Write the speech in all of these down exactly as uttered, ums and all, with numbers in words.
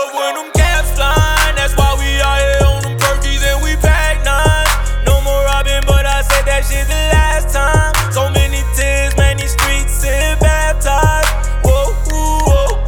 love when them caps flying. That's why we out here on them perkies and we pack nines. No more robbing, but I said that shit the last time. So many tears, many streets and baptized. Whoa, ooh, whoa,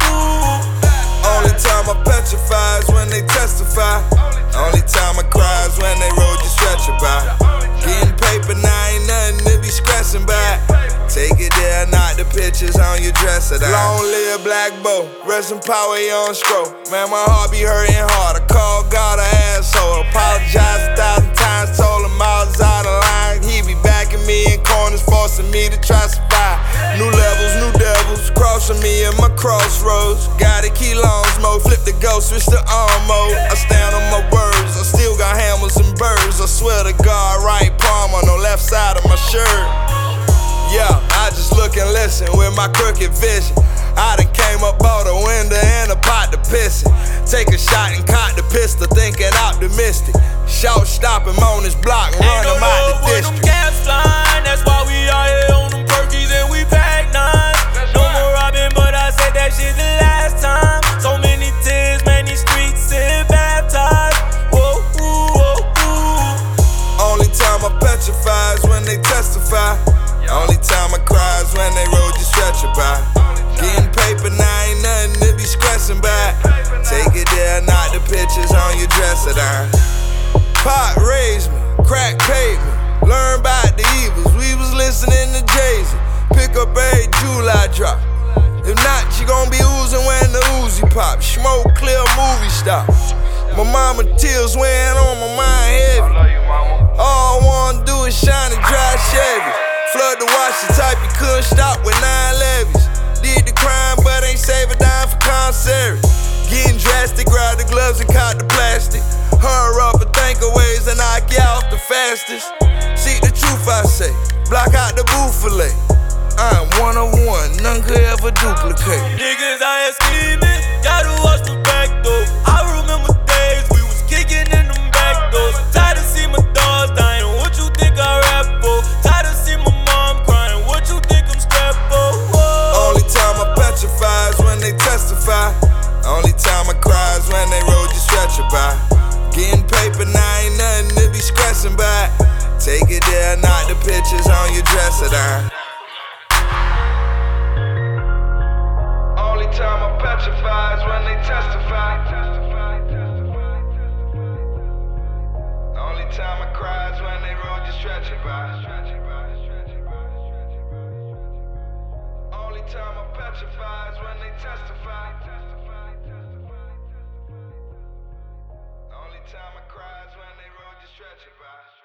ooh. Only time I petrify is when they testify. Only time I cry is when they roll your stretcher by. Getting paper now ain't nothing to be stressing by. Take it there, knock the pictures on your dresser down. Long live Black Bo, rest in power, young Scro. Man, my heart be hurting hard. I call God an asshole. Apologize a thousand times, told him I was out of line. He be backing me in corners, forcing me to try survive. New levels, new devils, crossing me in my crossroads. Got a key long smoke, flip the ghost, switch to arm mode. I stand on my words, I still got hammers and birds. I swear to God, right palm on the left side of my shirt. Yeah, I just look and listen with my crooked vision. I done came up out the window and a pot to piss it. Take a shot and cock the pistol, thinking optimistic. Shout, stop him on his block and run him out the district. Ain't no love when them caps flying. That's why we out here on them perkies and we pack nines. No more robbing, but I said that shit the last time. So many tears, many streets and baptized. Whoa, ooh, whoa, ooh. Only time I petrify is when they testify. Only time I cry is when they roll your stretcher by. Getting paper now ain't nothing to be stressing by. Take it there, knock the pictures on your dresser down. Pot raised me, crack paid me. Learn about the evils, we was listening to Jay-Z. Pick up every July drop. If not, she gon' be oozing when the Uzi pop. Smoke clear, movie stop. My mama tears weighing on my mind heavy. All I wanna do is shine and drive Chevy. Flood the watch the type you couldn't stop with nine levies. Did the crime but ain't save a dime for commissary. Getting drastic, grab the gloves and caught the plastic. Hurry up and think of ways to knock you off the fastest. Seek the truth I say, block out the buffalo. I'm one of one, none could ever duplicate. Niggas out here scheming, gotta watch the back door. I remember days we was kicking in them back doors. Tired to see my dogs dying, what you think I rap for? Tired to see my mom crying, what you think I'm strapped for? Whoa. Only time I petrify is when they testify. Only time I cry is when they roll your stretcher by. Getting paper now ain't nothing to be stressing by. Take it there, knock the pictures on your dresser down. Only time I petrify is when they testify. Only time I cry is when they roll your stretcher by. Only time I petrify is when they testify. Only time I cry is when they roll your stretcher by.